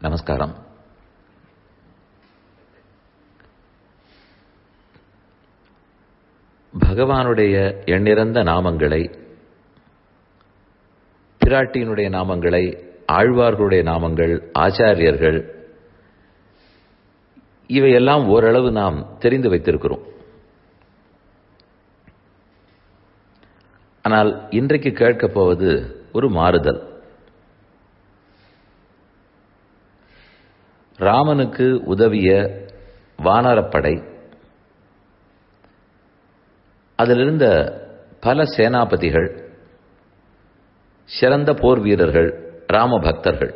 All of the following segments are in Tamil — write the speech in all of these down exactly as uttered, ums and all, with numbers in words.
நமஸ்காரம். பகவானுடைய எண்ணிறந்த நாமங்களை, பிராட்டியினுடைய நாமங்களை, ஆழ்வார்களுடைய நாமங்கள், ஆச்சாரியர்கள், இவையெல்லாம் ஓரளவு நாம் தெரிந்து வைத்திருக்கிறோம். ஆனால் இன்றைக்கு கேட்கப் போவது ஒரு மாறுதல். ராமனுக்கு உதவிய வானரப்படை, அதிலிருந்த பல சேனாபதிகள், சிறந்த போர் வீரர்கள், ராம பக்தர்கள்,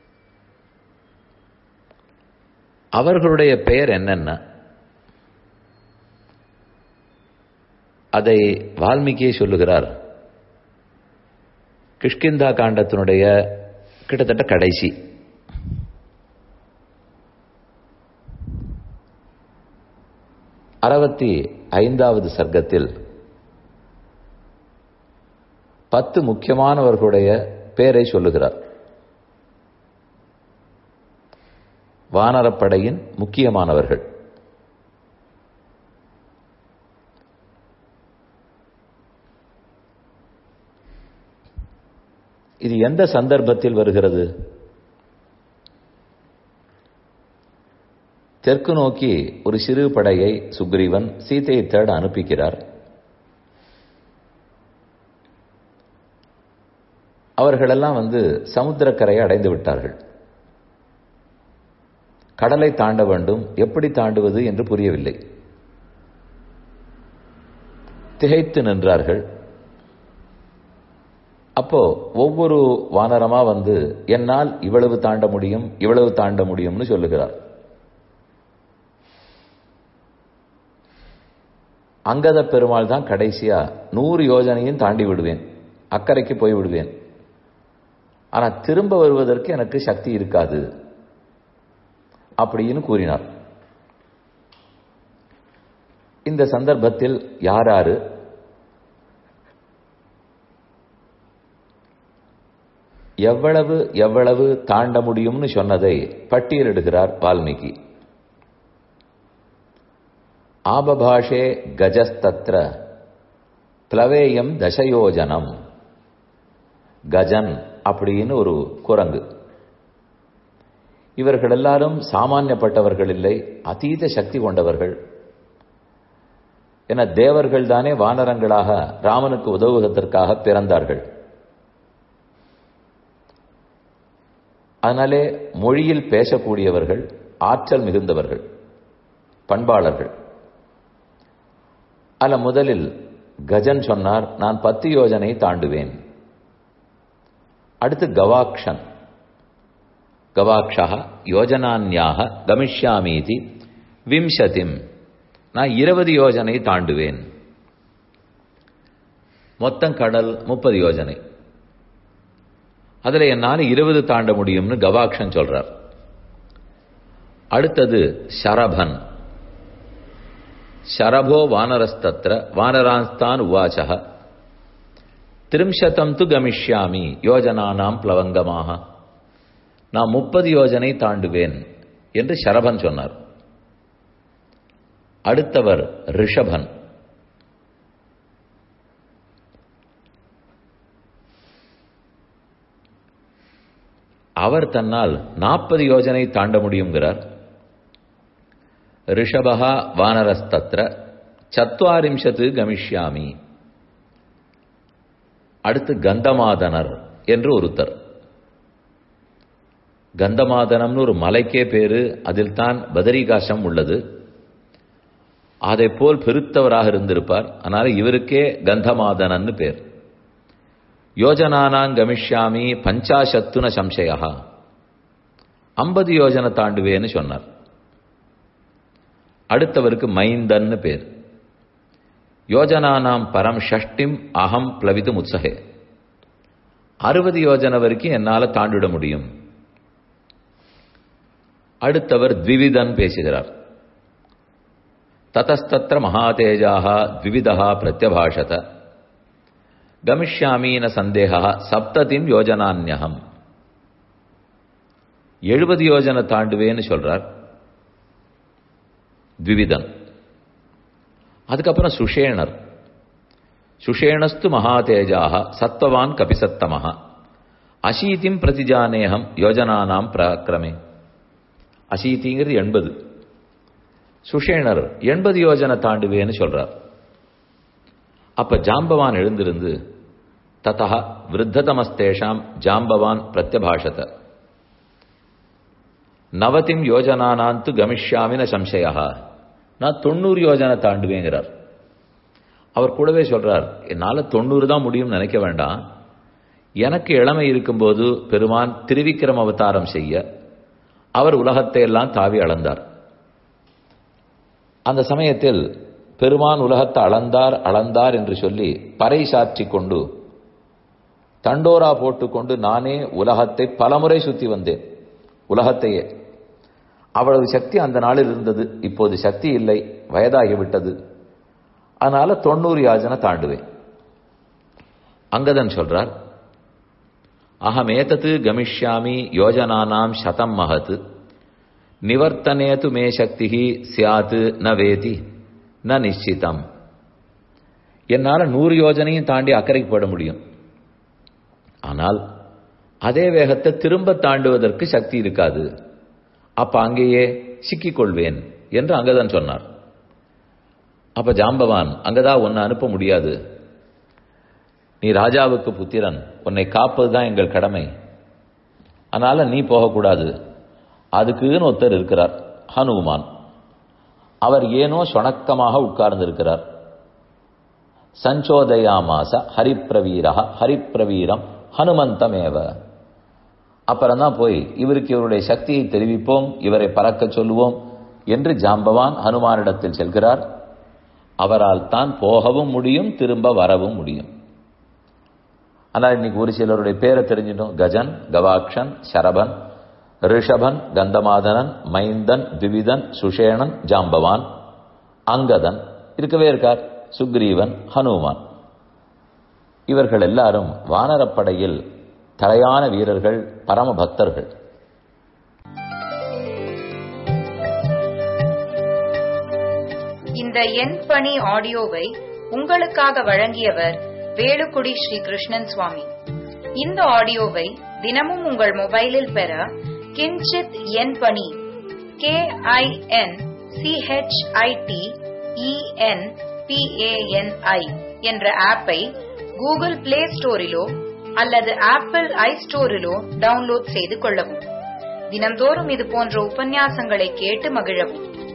அவர்களுடைய பெயர் என்னென்ன, அதை வால்மீகியே சொல்லுகிறார். கிஷ்கிந்தா காண்டத்தினுடைய கிட்டத்தட்ட கடைசி அறுபத்தி ஐந்தாவது சர்க்கத்தில் பத்து முக்கியமானவர்களுடைய பெயரை சொல்லுகிறார். வானரப்படையின் முக்கியமானவர்கள். இது எந்த சந்தர்ப்பத்தில் வருகிறது? தெற்கு நோக்கி ஒரு சிறு படையை சுக்ரீவன் சீதையை தேட அனுப்புகிறார். அவர்களெல்லாம் வந்து சமுத்திரக்கரையை அடைந்து விட்டார்கள். கடலை தாண்ட வேண்டும், எப்படி தாண்டுவது என்று புரியவில்லை. திகைத்து நின்றார்கள். அப்போ ஒவ்வொரு வானரமா வந்து என்னால் இவ்வளவு தாண்ட முடியும், இவ்வளவு தாண்ட முடியும்னு சொல்லுகிறார். அங்கத பெருமாள் தான் கடைசியா நூறு யோஜனையும் தாண்டி விடுவேன், அக்கறைக்கு போய் விடுவேன், ஆனா திரும்ப வருவதற்கு எனக்கு சக்தி இருக்காது அப்படின்னு கூறினார். இந்த சந்தர்ப்பத்தில் யாராரு எவ்வளவு எவ்வளவு தாண்ட முடியும்னு சொன்னதை பட்டியலிடுகிறார் வால்மீகி. ஆபபாஷே கஜஸ்தத்ர பிளவேயம் தசயோஜனம். கஜன் அப்படின்னு ஒரு குரங்கு. இவர்கள் எல்லாரும் சாமானியப்பட்டவர்கள் இல்லை, அதீத சக்தி கொண்டவர்கள். என தேவர்கள் தானே வானரங்களாக ராமனுக்கு உதவுவதற்காக பிறந்தார்கள். அதனாலே மொழியில் பேசக்கூடியவர்கள், ஆற்றல் மிகுந்தவர்கள், பண்பாளர்கள். அல்ல, முதலில் கஜன் சொன்னார், நான் பத்து யோஜனை தாண்டுவேன். அடுத்து கவாக்ஷன், கவாக்ஷா யோஜனான்யாக கமிஷ்யாமீதி விம்சதிம், நான் இருபது யோஜனை தாண்டுவேன். மொத்தம் கடல் முப்பது யோஜனை, அதுல என்னால் இருபது தாண்ட முடியும்னு கவாக்ஷன் சொல்றார். அடுத்தது ஷரபன். ஷரபோ வானரஸ்தத்ர வானரான்ஸ்தான் உவாச்சக திரிம்சதம் து கமிஷ்யாமி யோஜனானாம் பிளவங்கமாக, நான் முப்பது யோஜனை தாண்டுவேன் என்று ஷரபன் சொன்னார். அடுத்தவர் ரிஷபன். அவர் தன்னால் நாற்பது யோஜனை தாண்ட முடியுங்கிறார். ரிஷபஹா வானரஸ்தத்ர சத்வாரிம்சத்து கமிஷ்யாமி. அடுத்து கந்தமாதனர் என்று ஒருத்தர். கந்தமாதனம்னு ஒரு மலைக்கே பேரு, அதில் தான் பதரிகாசம் உள்ளது. அதை போல் பெருத்தவராக இருந்திருப்பார். அதனால இவருக்கே கந்தமாதனன்னு பேர். யோஜனானாங் கமிஷ்யாமி பஞ்சாசத்துன சம்சயா, ஐம்பது யோஜனை தாண்டுவேன்னு சொன்னார். அடுத்தவருக்கு மைந்தன்னு பேர். யோஜனானாம் பரம் ஷஷ்டிம் அகம் பிளவிது முத்சகே, அறுபது யோஜனை வரைக்கும் என்னால தாண்டிட முடியும். அடுத்தவர் த்விவிதன் பேசுகிறார். ததஸ்தத்ர மகாதேஜாக த்விவிதா பிரத்யபாஷத கமிஷ்யாமீன சந்தேகா சப்ததிம் யோஜனான்யகம். எழுபது யோஜனை தாண்டுவேன்னு சொல்றார் த்விவிதன். அதுக்கப்புறம் சுஷேணர். சுஷேணஸ்து மகாதேஜாக சத்வவான் கபிசத்தமஹ அசீதிம் பிரதிஜானேகம் யோஜனானாம் பிராக்கிரமே. அசீதிங்கிறது எண்பது. சுஷேணர் எண்பது யோஜனை தாண்டுவேன்னு சொல்றார். அப்ப ஜாம்பவான் எழுந்திருந்து ததஹ விருத்ததமஸ்தேஷாம் ஜாம்பவான் பிரத்யபாஷத நவதிம் யோஜனானாந்து கமிஷ்யாமின சம்சயா. நான் தொண்ணூறு யோஜனை தாண்டுவேங்கிறார். அவர் கூடவே சொல்றார், என்னால தொண்ணூறு தான் முடியும் நினைக்க வேண்டாம். எனக்கு இளமை இருக்கும்போது பெருமான் திருவிக்கிரம அவதாரம் செய்ய அவர் உலகத்தை எல்லாம் தாவி அளந்தார். அந்த சமயத்தில் பெருமான் உலகத்தை அளந்தார் அளந்தார் என்று சொல்லி பறை சாற்றி கொண்டு தண்டோரா போட்டுக்கொண்டு நானே உலகத்தை பலமுறை சுத்தி வந்தேன். உலகத்தையே. அவ்வளவு சக்தி அந்த நாளில் இருந்தது. இப்போது சக்தி இல்லை, வயதாகிவிட்டது. அதனால தொண்ணூறு யாஜனை தாண்டுவேன். அங்கதன் சொல்றார், அகமேதத்து கமிஷ்யாமி யோஜனானாம் சதம் மகத் நிவர்த்தனேது மே சக்தி சியாத்து ந வேதி ந நிச்சிதம். என்னால் நூறு யோஜனையும் தாண்டி அக்கறைக்கு போட முடியும். ஆனால் அதே வேகத்தை திரும்ப தாண்டுவதற்கு சக்தி இருக்காது. அப்ப அங்கேயே சிக்கிக்கொள்வேன் என்று அங்கதான் சொன்னார். அப்ப ஜாம்பவான், அங்கதான் உன்னை அனுப்ப முடியாது. நீ ராஜாவுக்கு புத்திரன், உன்னை காப்பதுதான் எங்கள் கடமை. அதனால நீ போகக்கூடாது. அதுக்குன்னு ஒருத்தர் இருக்கிறார், ஹனுமான். அவர் ஏனோ சொணக்கமாக உட்கார்ந்து இருக்கிறார். சஞ்சோதயாமாச ஹரிப்பிரவீரா ஹரிப்பிரவீரம் ஹனுமந்தமேவ. அப்புறம்தான் போய் இவருக்கு இவருடைய சக்தியை தெரிவிப்போம், இவரை பறக்க சொல்லுவோம் என்று ஜாம்பவான் ஹனுமானிடத்தில் செல்கிறார். அவரால் தான் போகவும் முடியும், திரும்ப வரவும் முடியும். ஆனால் இன்னைக்கு ஒரு சிலருடைய பேரை தெரிஞ்சிட்டோம். கஜன், கவாக்ஷன், சரபன், ரிஷபன், கந்தமாதனன், மைந்தன், திவிதன், சுஷேணன், ஜாம்பவான், அங்கதன் இருக்கவே இருக்கார், சுக்ரீவன், ஹனுமான். இவர்கள் எல்லாரும் வானரப்படையில் தலையான வீரர்கள், பரம பக்தர்கள். இந்த என் பணி ஆடியோவை உங்களுக்காக வழங்கியவர் வேலுக்குடி ஸ்ரீ கிருஷ்ணன் சுவாமி. இந்த ஆடியோவை தினமும் உங்கள் மொபைலில் பெற கிஞ்சித் என் பணி கே ஐ என் சிஹெச்ஐடி இஎன் பிஏஎன்ஐ என்ற ஆப்பை கூகுள் பிளே ஸ்டோரிலோ அல்லது ஆப்பிள் ஐ ஸ்டோரிலோ டவுன்லோட் செய்து கொள்ளவும். தினம்தோறும் இது போன்ற உபன்யாசங்களை கேட்டு மகிழவும்.